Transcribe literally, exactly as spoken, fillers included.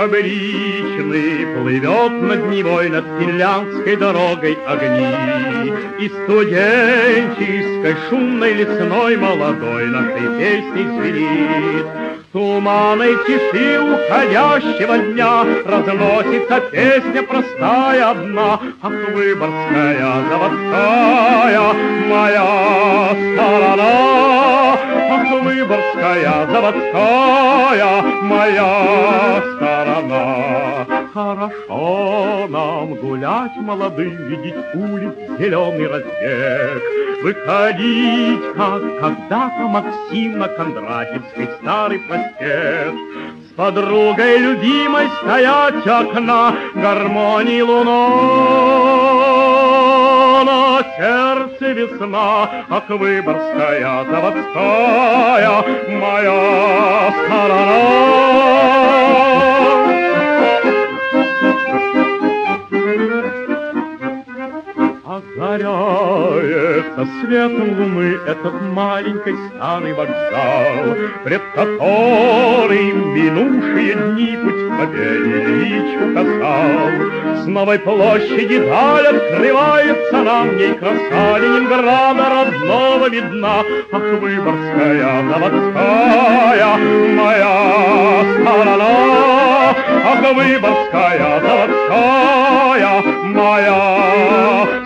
фабричный плывет над Невой, над финляндской дорогой огни. И студенческой, шумной, лесной, молодой нашей песней звенит. Туманной тиши уходящего дня разносится песня простая одна. Ах, Выборгская заводская, моя сторона. Ах, Выборгская заводская, моя сторона. Хорошо нам гулять молодым, видеть улиц зеленый разбег, выходить, как когда-то Максим на Кондратьевской старый проспект, с подругой любимой стоять у окна, гармонии луна, на сердце весна. Ах, Выборгская заводская, моя сторона. Озаряется светом луны этот маленький старый вокзал, пред которым минувшие дни путь к победе Ильич указал. С новой площади даль открывается нам, в ней краса Ленинграда родного видна. Ах, Выборгская заводская, моя сторона. Ах, Выборгская заводская, моя